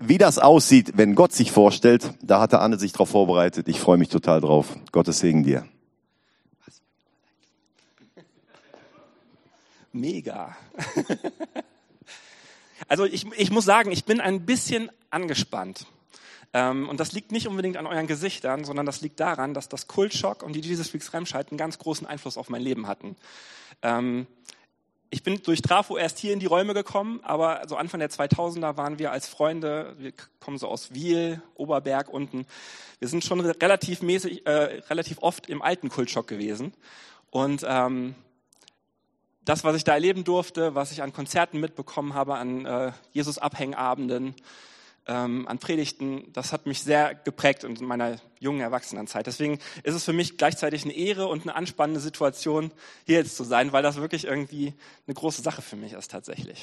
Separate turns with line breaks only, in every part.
wie das aussieht, wenn Gott sich vorstellt, da hatte Anne sich drauf vorbereitet. Ich freue mich total drauf. Gottes Segen dir.
Mega. Also ich muss sagen, ich bin ein bisschen angespannt. Und das liegt nicht unbedingt an euren Gesichtern, sondern das liegt daran, dass das Kultschock und die Jesus Freaks Remscheid einen ganz großen Einfluss auf mein Leben hatten. Ich bin durch Trafo erst hier in die Räume gekommen, aber so Anfang der 2000er waren wir als Freunde, wir kommen so aus Wiel, Oberberg unten, wir sind schon relativ oft im alten Kultschock gewesen. Und das, was ich da erleben durfte, was ich an Konzerten mitbekommen habe, an Jesus-Abhängabenden, an Predigten, das hat mich sehr geprägt in meiner jungen Erwachsenenzeit. Deswegen ist es für mich gleichzeitig eine Ehre und eine anspannende Situation, hier jetzt zu sein, weil das wirklich irgendwie eine große Sache für mich ist tatsächlich.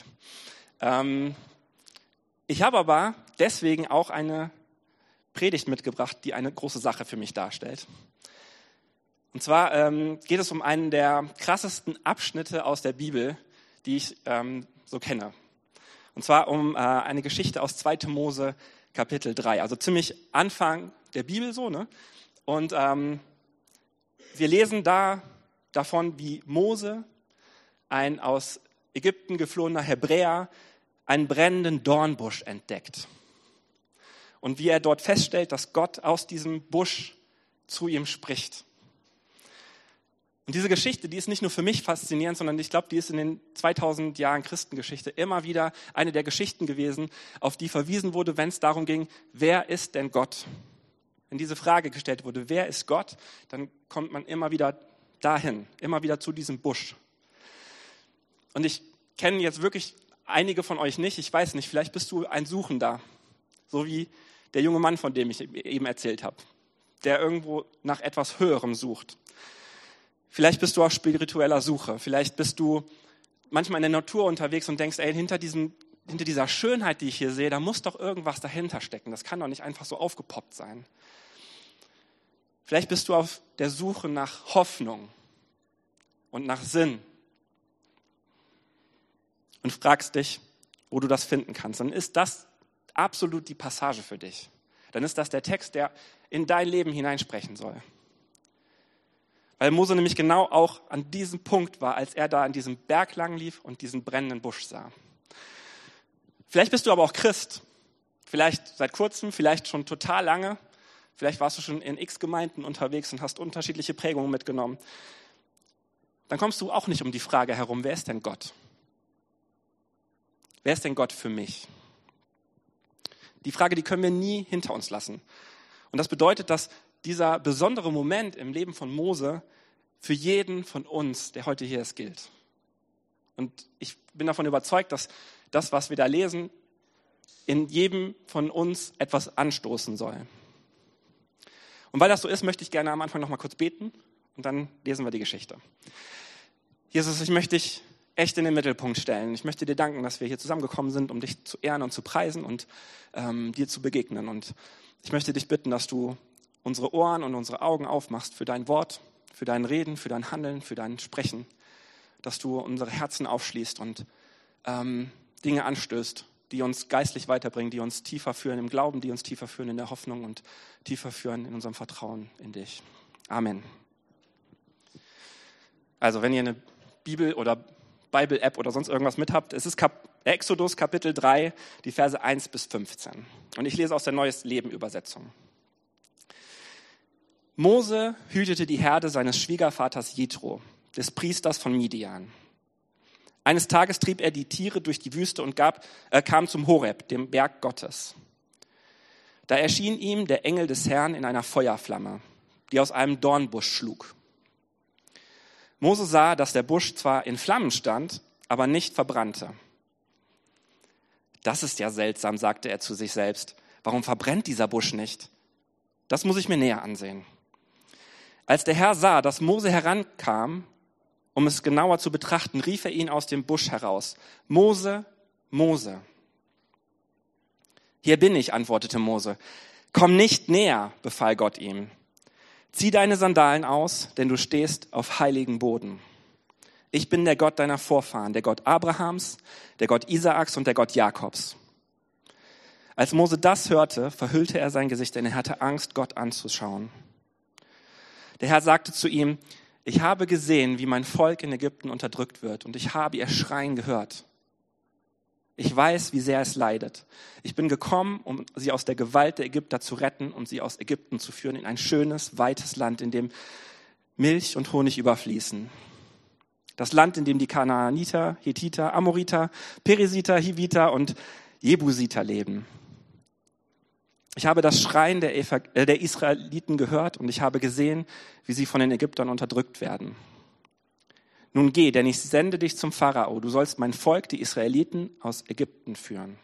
Ich habe aber deswegen auch eine Predigt mitgebracht, die eine große Sache für mich darstellt. Und zwar geht es um einen der krassesten Abschnitte aus der Bibel, die ich so kenne. Und zwar um eine Geschichte aus 2. Mose Kapitel 3, also ziemlich Anfang der Bibel so, ne? Und wir lesen da davon, wie Mose, ein aus Ägypten geflohener Hebräer, einen brennenden Dornbusch entdeckt. Und wie er dort feststellt, dass Gott aus diesem Busch zu ihm spricht. Und diese Geschichte, die ist nicht nur für mich faszinierend, sondern ich glaube, die ist in den 2000 Jahren Christengeschichte immer wieder eine der Geschichten gewesen, auf die verwiesen wurde, wenn es darum ging, wer ist denn Gott? Wenn diese Frage gestellt wurde, wer ist Gott, dann kommt man immer wieder dahin, immer wieder zu diesem Busch. Und ich kenne jetzt wirklich einige von euch nicht, ich weiß nicht, vielleicht bist du ein Suchender, so wie der junge Mann, von dem ich eben erzählt habe, der irgendwo nach etwas Höherem sucht. Vielleicht bist du auf spiritueller Suche. Vielleicht bist du manchmal in der Natur unterwegs und denkst, ey, hinter dieser Schönheit, die ich hier sehe, da muss doch irgendwas dahinter stecken. Das kann doch nicht einfach so aufgepoppt sein. Vielleicht bist du auf der Suche nach Hoffnung und nach Sinn und fragst dich, wo du das finden kannst. Dann ist das absolut die Passage für dich. Dann ist das der Text, der in dein Leben hineinsprechen soll. Weil Mose nämlich genau auch an diesem Punkt war, als er da an diesem Berg lang lief und diesen brennenden Busch sah. Vielleicht bist du aber auch Christ. Vielleicht seit kurzem, vielleicht schon total lange. Vielleicht warst du schon in x Gemeinden unterwegs und hast unterschiedliche Prägungen mitgenommen. Dann kommst du auch nicht um die Frage herum, wer ist denn Gott? Wer ist denn Gott für mich? Die Frage, die können wir nie hinter uns lassen. Und das bedeutet, dass dieser besondere Moment im Leben von Mose für jeden von uns, der heute hier ist, gilt. Und ich bin davon überzeugt, dass das, was wir da lesen, in jedem von uns etwas anstoßen soll. Und weil das so ist, möchte ich gerne am Anfang noch mal kurz beten und dann lesen wir die Geschichte. Jesus, ich möchte dich echt in den Mittelpunkt stellen. Ich möchte dir danken, dass wir hier zusammengekommen sind, um dich zu ehren und zu preisen und dir zu begegnen. Und ich möchte dich bitten, dass du unsere Ohren und unsere Augen aufmachst für dein Wort, für dein Reden, für dein Handeln, für dein Sprechen, dass du unsere Herzen aufschließt und Dinge anstößt, die uns geistlich weiterbringen, die uns tiefer führen im Glauben, die uns tiefer führen in der Hoffnung und tiefer führen in unserem Vertrauen in dich. Amen. Also wenn ihr eine Bibel oder Bible-App oder sonst irgendwas mit habt, es ist Exodus Kapitel 3, die Verse 1 bis 15. Und ich lese aus der Neues Leben Übersetzung. Mose hütete die Herde seines Schwiegervaters Jethro, des Priesters von Midian. Eines Tages trieb er die Tiere durch die Wüste und kam zum Horeb, dem Berg Gottes. Da erschien ihm der Engel des Herrn in einer Feuerflamme, die aus einem Dornbusch schlug. Mose sah, dass der Busch zwar in Flammen stand, aber nicht verbrannte. Das ist ja seltsam, sagte er zu sich selbst. Warum verbrennt dieser Busch nicht? Das muss ich mir näher ansehen. Als der Herr sah, dass Mose herankam, um es genauer zu betrachten, rief er ihn aus dem Busch heraus. Mose, Mose. Hier bin ich, antwortete Mose. Komm nicht näher, befahl Gott ihm. Zieh deine Sandalen aus, denn du stehst auf heiligen Boden. Ich bin der Gott deiner Vorfahren, der Gott Abrahams, der Gott Isaaks und der Gott Jakobs. Als Mose das hörte, verhüllte er sein Gesicht, denn er hatte Angst, Gott anzuschauen. Der Herr sagte zu ihm, ich habe gesehen, wie mein Volk in Ägypten unterdrückt wird und ich habe ihr Schreien gehört. Ich weiß, wie sehr es leidet. Ich bin gekommen, um sie aus der Gewalt der Ägypter zu retten und sie aus Ägypten zu führen in ein schönes, weites Land, in dem Milch und Honig überfließen. Das Land, in dem die Kanaaniter, Hethiter, Amoriter, Perisiter, Hiviter und Jebusiter leben. Ich habe das Schreien der Israeliten gehört und ich habe gesehen, wie sie von den Ägyptern unterdrückt werden. Nun geh, denn ich sende dich zum Pharao. Du sollst mein Volk, die Israeliten, aus Ägypten führen.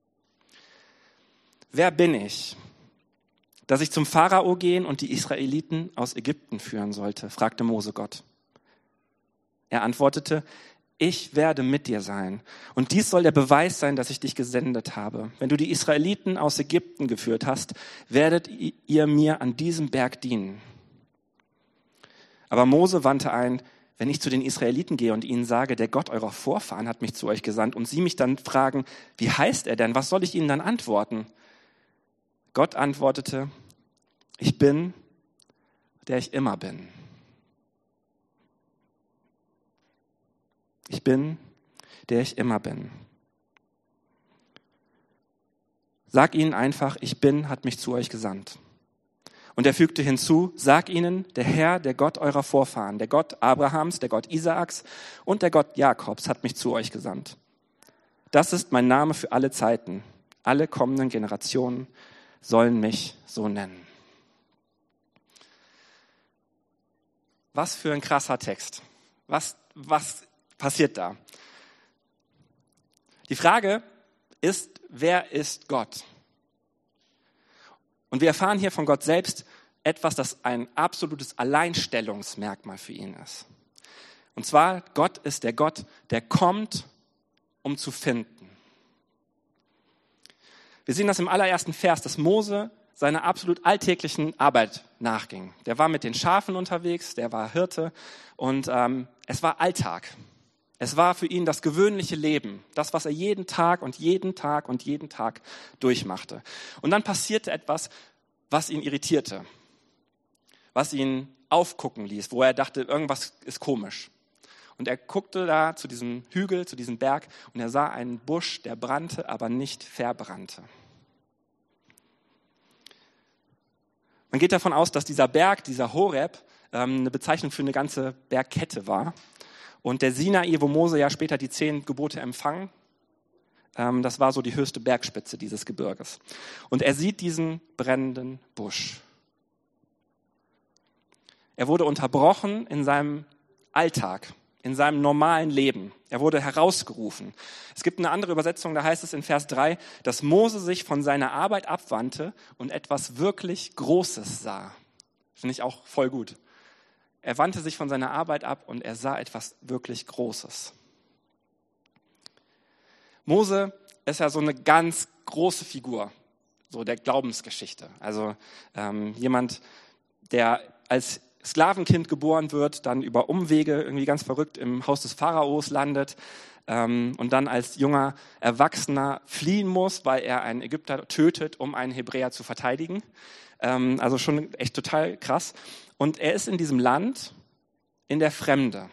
Wer bin ich, dass ich zum Pharao gehen und die Israeliten aus Ägypten führen sollte? Fragte Mose Gott. Er antwortete, ich werde mit dir sein. Und dies soll der Beweis sein, dass ich dich gesendet habe. Wenn du die Israeliten aus Ägypten geführt hast, werdet ihr mir an diesem Berg dienen. Aber Mose wandte ein, wenn ich zu den Israeliten gehe und ihnen sage, der Gott eurer Vorfahren hat mich zu euch gesandt und sie mich dann fragen, wie heißt er denn? Was soll ich ihnen dann antworten? Gott antwortete, ich bin, der ich immer bin. Ich bin, der ich immer bin. Sag ihnen einfach, ich bin, hat mich zu euch gesandt. Und er fügte hinzu, sag ihnen, der Herr, der Gott eurer Vorfahren, der Gott Abrahams, der Gott Isaaks und der Gott Jakobs hat mich zu euch gesandt. Das ist mein Name für alle Zeiten. Alle kommenden Generationen sollen mich so nennen. Was für ein krasser Text. Was passiert da? Die Frage ist, wer ist Gott? Und wir erfahren hier von Gott selbst etwas, das ein absolutes Alleinstellungsmerkmal für ihn ist. Und zwar, Gott ist der Gott, der kommt, um zu finden. Wir sehen das im allerersten Vers, dass Mose seiner absolut alltäglichen Arbeit nachging. Der war mit den Schafen unterwegs, der war Hirte und es war Alltag. Es war für ihn das gewöhnliche Leben, das, was er jeden Tag durchmachte. Und dann passierte etwas, was ihn irritierte, was ihn aufgucken ließ, wo er dachte, irgendwas ist komisch. Und er guckte da zu diesem Hügel, zu diesem Berg und er sah einen Busch, der brannte, aber nicht verbrannte. Man geht davon aus, dass dieser Berg, dieser Horeb, eine Bezeichnung für eine ganze Bergkette war. Und der Sinai, wo Mose ja später die 10 Gebote empfangen, das war so die höchste Bergspitze dieses Gebirges. Und er sieht diesen brennenden Busch. Er wurde unterbrochen in seinem Alltag, in seinem normalen Leben. Er wurde herausgerufen. Es gibt eine andere Übersetzung, da heißt es in Vers 3, dass Mose sich von seiner Arbeit abwandte und etwas wirklich Großes sah. Finde ich auch voll gut. Er wandte sich von seiner Arbeit ab und er sah etwas wirklich Großes. Mose ist ja so eine ganz große Figur, so der Glaubensgeschichte. Also jemand, der als Sklavenkind geboren wird, dann über Umwege irgendwie ganz verrückt im Haus des Pharaos landet und dann als junger Erwachsener fliehen muss, weil er einen Ägypter tötet, um einen Hebräer zu verteidigen. Also schon echt total krass. Und er ist in diesem Land in der Fremde.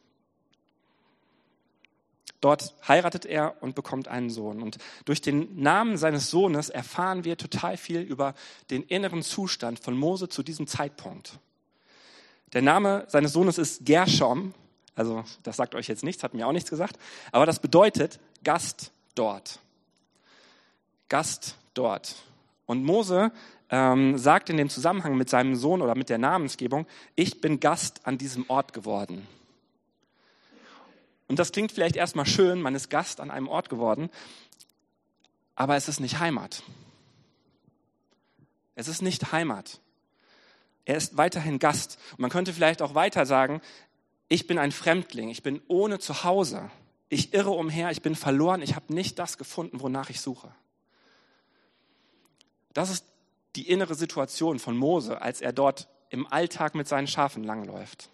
Dort heiratet er und bekommt einen Sohn. Und durch den Namen seines Sohnes erfahren wir total viel über den inneren Zustand von Mose zu diesem Zeitpunkt. Der Name seines Sohnes ist Gershom. Also das sagt euch jetzt nichts, hat mir auch nichts gesagt. Aber das bedeutet Gast dort. Gast dort. Und Mose sagt in dem Zusammenhang mit seinem Sohn oder mit der Namensgebung, ich bin Gast an diesem Ort geworden. Und das klingt vielleicht erstmal schön, man ist Gast an einem Ort geworden, aber es ist nicht Heimat. Es ist nicht Heimat. Er ist weiterhin Gast. Und man könnte vielleicht auch weiter sagen, ich bin ein Fremdling, ich bin ohne Zuhause. Ich irre umher, ich bin verloren, ich habe nicht das gefunden, wonach ich suche. Das ist die innere Situation von Mose, als er dort im Alltag mit seinen Schafen langläuft.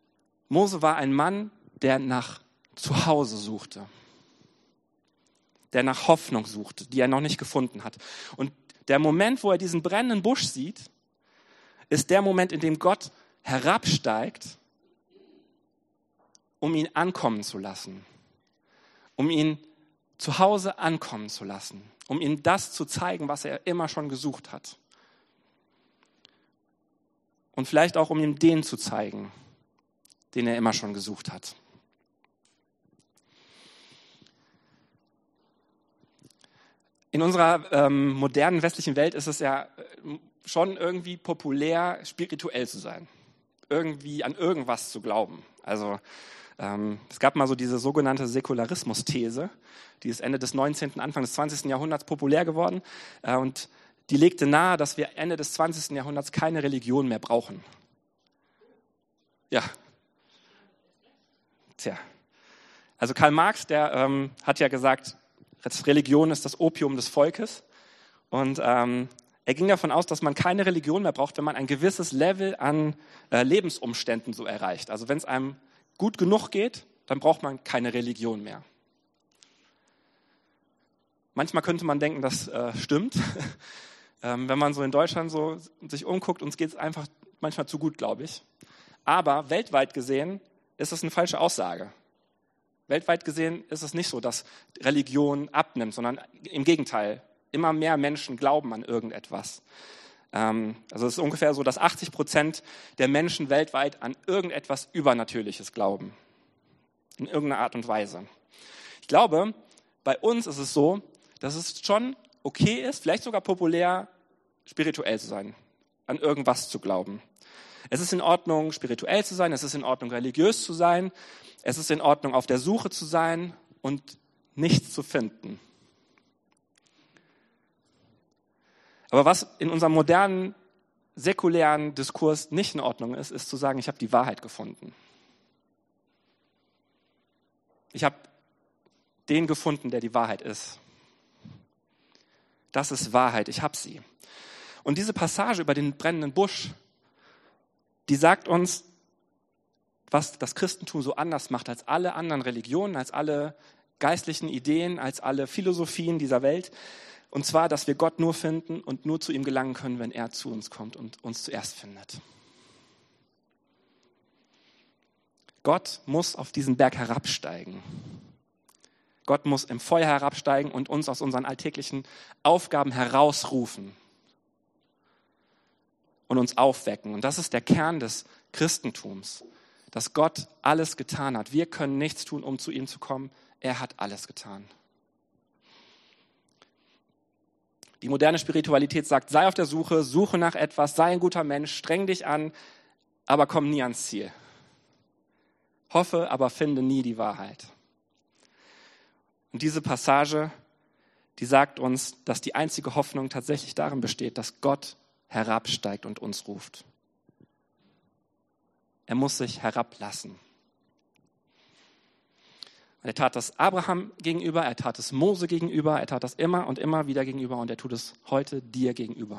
Mose war ein Mann, der nach Zuhause suchte. der nach Hoffnung sucht, die er noch nicht gefunden hat. Und der Moment, wo er diesen brennenden Busch sieht, ist der Moment, in dem Gott herabsteigt, um ihn ankommen zu lassen, um ihn zu Hause ankommen zu lassen, um ihm das zu zeigen, was er immer schon gesucht hat. Und vielleicht auch, um ihm den zu zeigen, den er immer schon gesucht hat. In unserer modernen westlichen Welt ist es ja schon irgendwie populär, spirituell zu sein. Irgendwie an irgendwas zu glauben. Also es gab mal so diese sogenannte Säkularismus-These, die ist Ende des 19., Anfang des 20. Jahrhunderts populär geworden. Und die legte nahe, dass wir Ende des 20. Jahrhunderts keine Religion mehr brauchen. Ja. Tja. Also Karl Marx, der hat ja gesagt, Religion ist das Opium des Volkes. Und er ging davon aus, dass man keine Religion mehr braucht, wenn man ein gewisses Level an Lebensumständen so erreicht. Also wenn es einem gut genug geht, dann braucht man keine Religion mehr. Manchmal könnte man denken, das stimmt. Wenn man so in Deutschland so sich umguckt, uns geht es einfach manchmal zu gut, glaube ich. Aber weltweit gesehen ist es eine falsche Aussage. Weltweit gesehen ist es nicht so, dass Religion abnimmt, sondern im Gegenteil. Immer mehr Menschen glauben an irgendetwas. Also es ist ungefähr so, dass 80% der Menschen weltweit an irgendetwas Übernatürliches glauben. In irgendeiner Art und Weise. Ich glaube, bei uns ist es so, dass es schon okay ist, vielleicht sogar populär, spirituell zu sein, an irgendwas zu glauben. Es ist in Ordnung, spirituell zu sein, es ist in Ordnung, religiös zu sein, es ist in Ordnung, auf der Suche zu sein und nichts zu finden. Aber was in unserem modernen, säkulären Diskurs nicht in Ordnung ist, ist zu sagen, ich habe die Wahrheit gefunden. Ich habe den gefunden, der die Wahrheit ist. Das ist Wahrheit, ich habe sie. Und diese Passage über den brennenden Busch, die sagt uns, was das Christentum so anders macht als alle anderen Religionen, als alle geistlichen Ideen, als alle Philosophien dieser Welt. Und zwar, dass wir Gott nur finden und nur zu ihm gelangen können, wenn er zu uns kommt und uns zuerst findet. Gott muss auf diesen Berg herabsteigen. Gott muss im Feuer herabsteigen und uns aus unseren alltäglichen Aufgaben herausrufen und uns aufwecken. Und das ist der Kern des Christentums, dass Gott alles getan hat. Wir können nichts tun, um zu ihm zu kommen. Er hat alles getan. Die moderne Spiritualität sagt, sei auf der Suche, suche nach etwas, sei ein guter Mensch, streng dich an, aber komm nie ans Ziel. Hoffe, aber finde nie die Wahrheit. Und diese Passage, die sagt uns, dass die einzige Hoffnung tatsächlich darin besteht, dass Gott herabsteigt und uns ruft. Er muss sich herablassen. Er tat das Abraham gegenüber, er tat es Mose gegenüber, er tat das immer und immer wieder gegenüber und er tut es heute dir gegenüber.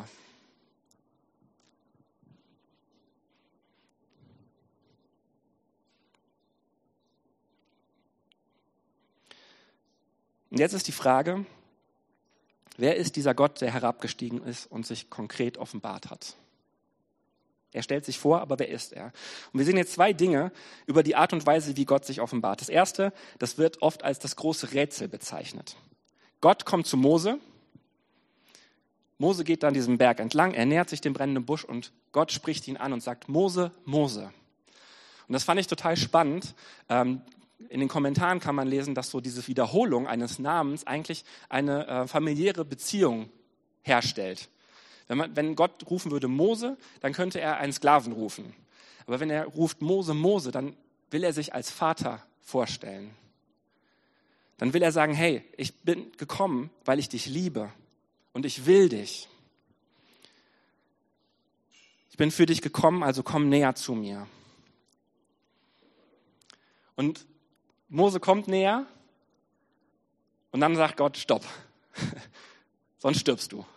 Und jetzt ist die Frage, wer ist dieser Gott, der herabgestiegen ist und sich konkret offenbart hat? Er stellt sich vor, aber wer ist er? Und wir sehen jetzt zwei Dinge über die Art und Weise, wie Gott sich offenbart. Das erste, das wird oft als das große Rätsel bezeichnet. Gott kommt zu Mose. Mose geht dann diesen Berg entlang, er nähert sich dem brennenden Busch und Gott spricht ihn an und sagt, Mose, Mose. Und das fand ich total spannend. In den Kommentaren kann man lesen, dass so diese Wiederholung eines Namens eigentlich eine familiäre Beziehung herstellt. Wenn Gott rufen würde Mose, dann könnte er einen Sklaven rufen. Aber wenn er ruft Mose, Mose, dann will er sich als Vater vorstellen. Dann will er sagen, hey, ich bin gekommen, weil ich dich liebe und ich will dich. Ich bin für dich gekommen, also komm näher zu mir. Und Mose kommt näher und dann sagt Gott, stopp, sonst stirbst du.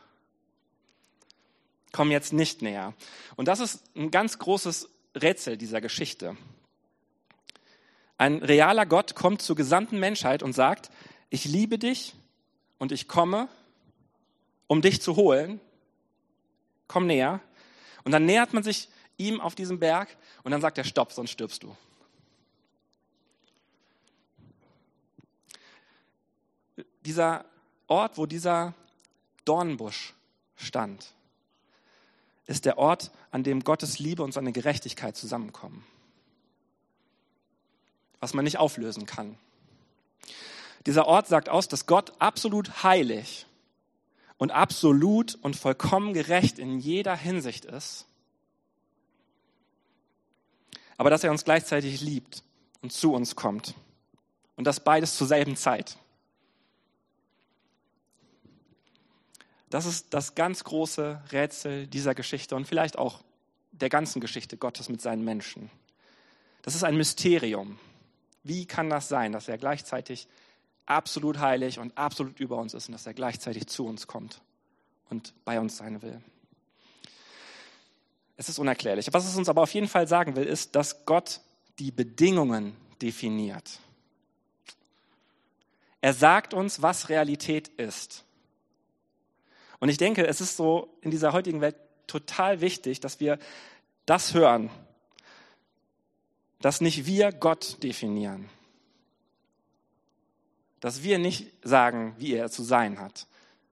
Komm jetzt nicht näher. Und das ist ein ganz großes Rätsel dieser Geschichte. Ein realer Gott kommt zur gesamten Menschheit und sagt, ich liebe dich und ich komme, um dich zu holen. Komm näher. Und dann nähert man sich ihm auf diesem Berg und dann sagt er, stopp, sonst stirbst du. Dieser Ort, wo dieser Dornenbusch stand, ist der Ort, an dem Gottes Liebe und seine Gerechtigkeit zusammenkommen. Was man nicht auflösen kann. Dieser Ort sagt aus, dass Gott absolut heilig und absolut und vollkommen gerecht in jeder Hinsicht ist, aber dass er uns gleichzeitig liebt und zu uns kommt. Und das beides zur selben Zeit. Das ist das ganz große Rätsel dieser Geschichte und vielleicht auch der ganzen Geschichte Gottes mit seinen Menschen. Das ist ein Mysterium. Wie kann das sein, dass er gleichzeitig absolut heilig und absolut über uns ist und dass er gleichzeitig zu uns kommt und bei uns sein will? Es ist unerklärlich. Was es uns aber auf jeden Fall sagen will, ist, dass Gott die Bedingungen definiert. Er sagt uns, was Realität ist. Und ich denke, es ist so in dieser heutigen Welt total wichtig, dass wir das hören, dass nicht wir Gott definieren. Dass wir nicht sagen, wie er zu sein hat.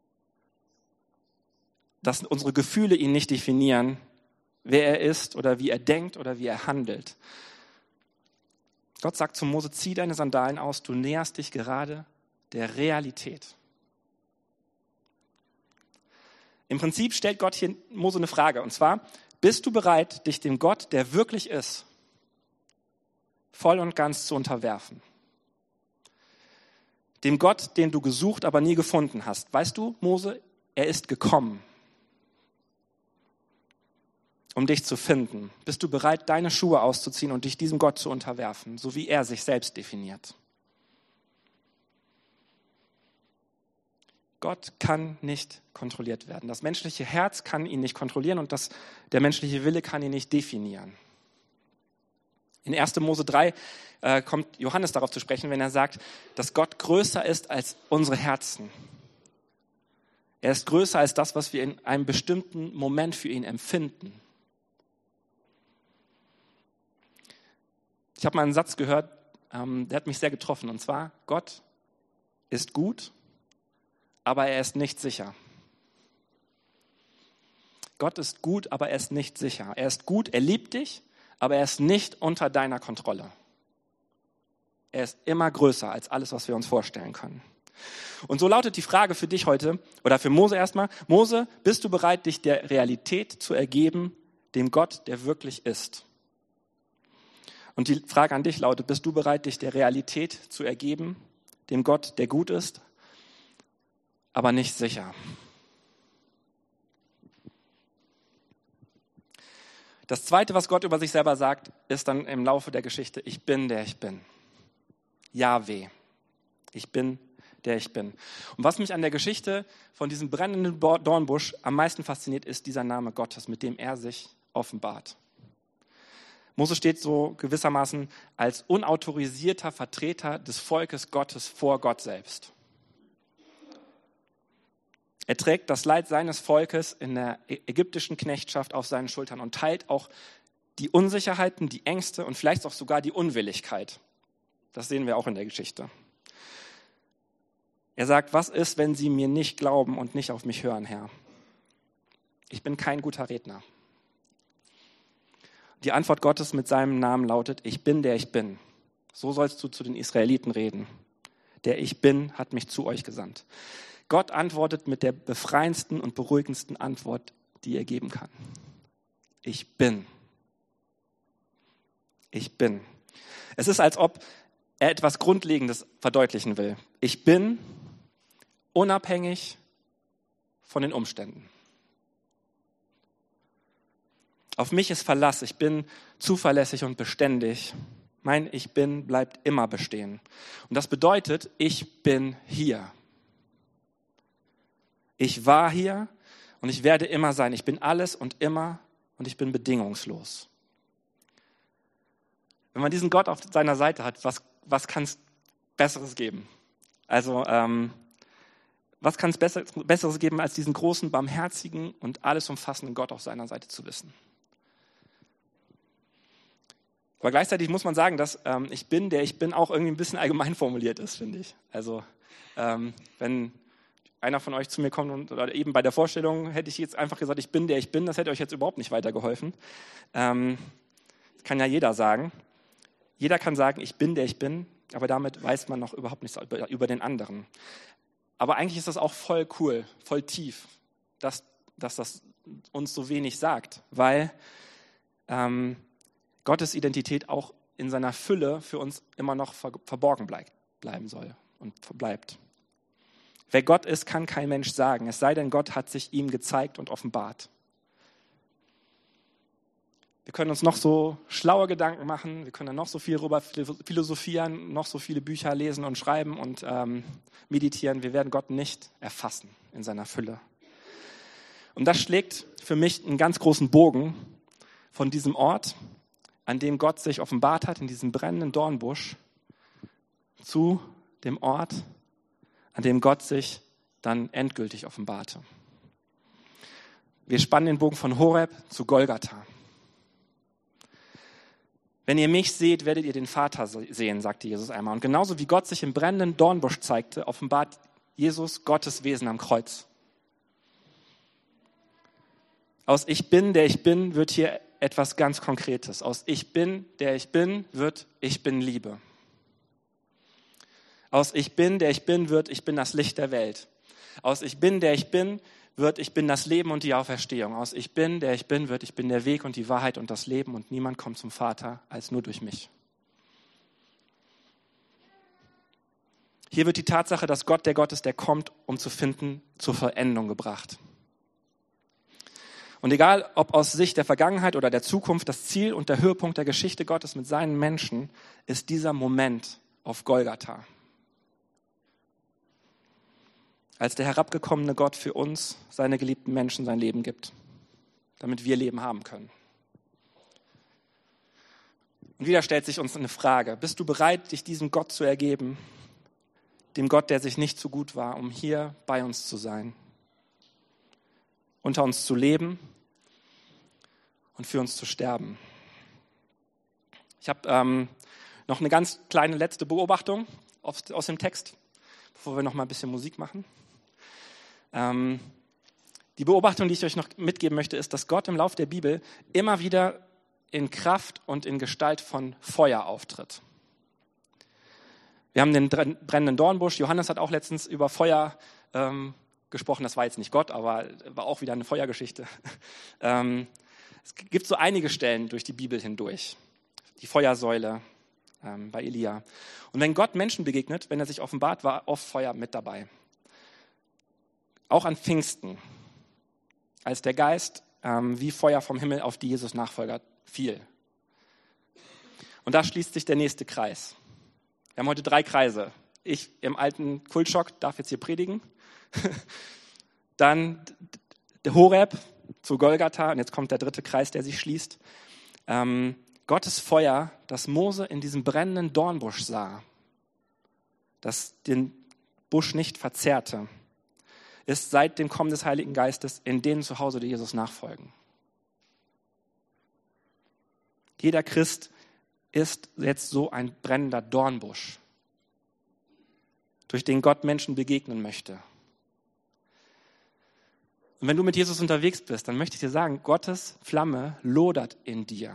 Dass unsere Gefühle ihn nicht definieren, wer er ist oder wie er denkt oder wie er handelt. Gott sagt zu Mose, zieh deine Sandalen aus, du näherst dich gerade der Realität. Im Prinzip stellt Gott hier Mose eine Frage, und zwar, bist du bereit, dich dem Gott, der wirklich ist, voll und ganz zu unterwerfen? Dem Gott, den du gesucht, aber nie gefunden hast. Weißt du, Mose, er ist gekommen, um dich zu finden. Bist du bereit, deine Schuhe auszuziehen und dich diesem Gott zu unterwerfen, so wie er sich selbst definiert? Gott kann nicht kontrolliert werden. Das menschliche Herz kann ihn nicht kontrollieren und der menschliche Wille kann ihn nicht definieren. In 1. Mose 3 kommt Johannes darauf zu sprechen, wenn er sagt, dass Gott größer ist als unsere Herzen. Er ist größer als das, was wir in einem bestimmten Moment für ihn empfinden. Ich habe mal einen Satz gehört, der hat mich sehr getroffen, und zwar, Gott ist gut, aber er ist nicht sicher. Gott ist gut, aber er ist nicht sicher. Er ist gut, er liebt dich, aber er ist nicht unter deiner Kontrolle. Er ist immer größer als alles, was wir uns vorstellen können. Und so lautet die Frage für dich heute, oder für Mose erstmal, Mose, bist du bereit, dich der Realität zu ergeben, dem Gott, der wirklich ist? Und die Frage an dich lautet, bist du bereit, dich der Realität zu ergeben, dem Gott, der gut ist, aber nicht sicher? Das Zweite, was Gott über sich selber sagt, ist dann im Laufe der Geschichte, ich bin, der ich bin. Jahwe. Ich bin, der ich bin. Und was mich an der Geschichte von diesem brennenden Dornbusch am meisten fasziniert, ist dieser Name Gottes, mit dem er sich offenbart. Mose steht so gewissermaßen als unautorisierter Vertreter des Volkes Gottes vor Gott selbst. Er trägt das Leid seines Volkes in der ägyptischen Knechtschaft auf seinen Schultern und teilt auch die Unsicherheiten, die Ängste und vielleicht auch sogar die Unwilligkeit. Das sehen wir auch in der Geschichte. Er sagt, was ist, wenn sie mir nicht glauben und nicht auf mich hören, Herr? Ich bin kein guter Redner. Die Antwort Gottes mit seinem Namen lautet, ich bin, der ich bin. So sollst du zu den Israeliten reden. Der ich bin, hat mich zu euch gesandt. Gott antwortet mit der befreiendsten und beruhigendsten Antwort, die er geben kann. Ich bin. Ich bin. Es ist, als ob er etwas Grundlegendes verdeutlichen will. Ich bin unabhängig von den Umständen. Auf mich ist Verlass. Ich bin zuverlässig und beständig. Mein Ich bin bleibt immer bestehen. Und das bedeutet, ich bin hier. Ich war hier und ich werde immer sein. Ich bin alles und immer und ich bin bedingungslos. Wenn man diesen Gott auf seiner Seite hat, was kann es Besseres geben? Also, Was kann es Besseres geben, als diesen großen, barmherzigen und alles umfassenden Gott auf seiner Seite zu wissen? Aber gleichzeitig muss man sagen, dass ich bin, der ich bin, auch irgendwie ein bisschen allgemein formuliert ist, finde ich. Also wenn einer von euch zu mir kommt oder eben bei der Vorstellung hätte ich jetzt einfach gesagt, ich bin, der ich bin, das hätte euch jetzt überhaupt nicht weitergeholfen. Das kann ja jeder sagen. Jeder kann sagen, ich bin, der ich bin, aber damit weiß man noch überhaupt nichts über den anderen. Aber eigentlich ist das auch voll cool, voll tief, dass das uns so wenig sagt, weil Gottes Identität auch in seiner Fülle für uns immer noch verborgen bleiben soll und bleibt. Wer Gott ist, kann kein Mensch sagen, es sei denn, Gott hat sich ihm gezeigt und offenbart. Wir können uns noch so schlaue Gedanken machen, wir können noch so viel darüber philosophieren, noch so viele Bücher lesen und schreiben und meditieren. Wir werden Gott nicht erfassen in seiner Fülle. Und das schlägt für mich einen ganz großen Bogen von diesem Ort, an dem Gott sich offenbart hat, in diesem brennenden Dornbusch, zu dem Ort, an dem Gott sich dann endgültig offenbarte. Wir spannen den Bogen von Horeb zu Golgatha. Wenn ihr mich seht, werdet ihr den Vater sehen, sagte Jesus einmal. Und genauso wie Gott sich im brennenden Dornbusch zeigte, offenbart Jesus Gottes Wesen am Kreuz. Aus Ich bin, der ich bin, wird hier etwas ganz Konkretes. Aus Ich bin, der ich bin, wird Ich bin Liebe. Aus Ich bin, der ich bin, wird Ich bin das Licht der Welt. Aus Ich bin, der ich bin, wird Ich bin das Leben und die Auferstehung. Aus Ich bin, der ich bin, wird Ich bin der Weg und die Wahrheit und das Leben und niemand kommt zum Vater als nur durch mich. Hier wird die Tatsache, dass Gott der Gott ist, der kommt, um zu finden, zur Vollendung gebracht. Und egal, ob aus Sicht der Vergangenheit oder der Zukunft, das Ziel und der Höhepunkt der Geschichte Gottes mit seinen Menschen ist dieser Moment auf Golgatha. Als der herabgekommene Gott für uns, seine geliebten Menschen, sein Leben gibt, damit wir Leben haben können. Und wieder stellt sich uns eine Frage: Bist du bereit, dich diesem Gott zu ergeben, dem Gott, der sich nicht so gut war, um hier bei uns zu sein, unter uns zu leben und für uns zu sterben? Ich habe noch eine ganz kleine letzte Beobachtung aus dem Text, bevor wir noch mal ein bisschen Musik machen. Die Beobachtung, die ich euch noch mitgeben möchte, ist, dass Gott im Lauf der Bibel immer wieder in Kraft und in Gestalt von Feuer auftritt. Wir haben den brennenden Dornbusch. Johannes hat auch letztens über Feuer gesprochen. Das war jetzt nicht Gott, aber war auch wieder eine Feuergeschichte. Es gibt so einige Stellen durch die Bibel hindurch. Die Feuersäule bei Elia. Und wenn Gott Menschen begegnet, wenn er sich offenbart, war oft Feuer mit dabei. Auch an Pfingsten, als der Geist wie Feuer vom Himmel auf die Jesus-Nachfolger fiel. Und da schließt sich der nächste Kreis. Wir haben heute 3 Kreise. Ich im alten Kultschock darf jetzt hier predigen. Dann der Horeb zu Golgatha. Und jetzt kommt der 3. Kreis, der sich schließt. Gottes Feuer, das Mose in diesem brennenden Dornbusch sah, das den Busch nicht verzehrte, ist seit dem Kommen des Heiligen Geistes in denen zu Hause, die Jesus nachfolgen. Jeder Christ ist jetzt so ein brennender Dornbusch, durch den Gott Menschen begegnen möchte. Und wenn du mit Jesus unterwegs bist, dann möchte ich dir sagen, Gottes Flamme lodert in dir.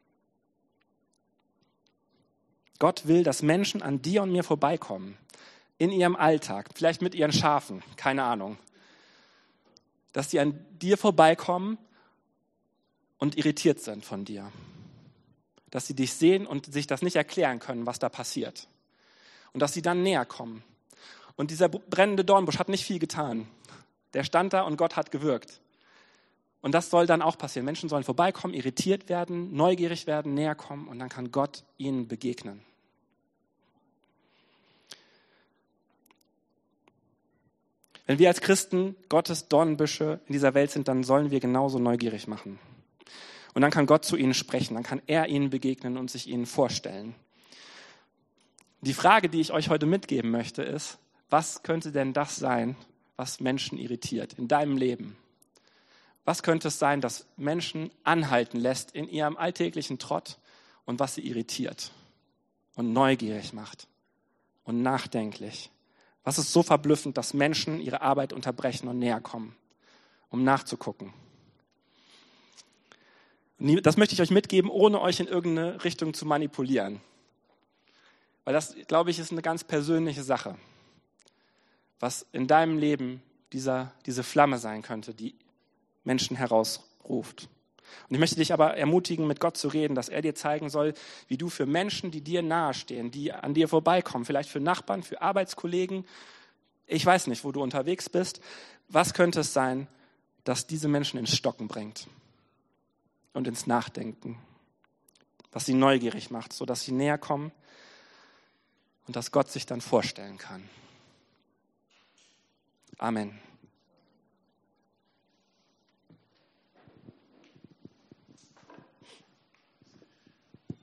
Gott will, dass Menschen an dir und mir vorbeikommen, in ihrem Alltag, vielleicht mit ihren Schafen, keine Ahnung, dass sie an dir vorbeikommen und irritiert sind von dir. Dass sie dich sehen und sich das nicht erklären können, was da passiert. Und dass sie dann näher kommen. Und dieser brennende Dornbusch hat nicht viel getan. Der stand da und Gott hat gewirkt. Und das soll dann auch passieren. Menschen sollen vorbeikommen, irritiert werden, neugierig werden, näher kommen und dann kann Gott ihnen begegnen. Wenn wir als Christen Gottes Dornbüsche in dieser Welt sind, dann sollen wir genauso neugierig machen. Und dann kann Gott zu ihnen sprechen, dann kann er ihnen begegnen und sich ihnen vorstellen. Die Frage, die ich euch heute mitgeben möchte, ist, was könnte denn das sein, was Menschen irritiert in deinem Leben? Was könnte es sein, das Menschen anhalten lässt in ihrem alltäglichen Trott und was sie irritiert und neugierig macht und nachdenklich? Was ist so verblüffend, dass Menschen ihre Arbeit unterbrechen und näher kommen, um nachzugucken? Das möchte ich euch mitgeben, ohne euch in irgendeine Richtung zu manipulieren. Weil das, glaube ich, ist eine ganz persönliche Sache, was in deinem Leben diese Flamme sein könnte, die Menschen herausruft. Und ich möchte dich aber ermutigen, mit Gott zu reden, dass er dir zeigen soll, wie du für Menschen, die dir nahestehen, die an dir vorbeikommen, vielleicht für Nachbarn, für Arbeitskollegen, ich weiß nicht, wo du unterwegs bist, was könnte es sein, das diese Menschen ins Stocken bringt und ins Nachdenken, was sie neugierig macht, sodass sie näher kommen und dass Gott sich dann vorstellen kann. Amen.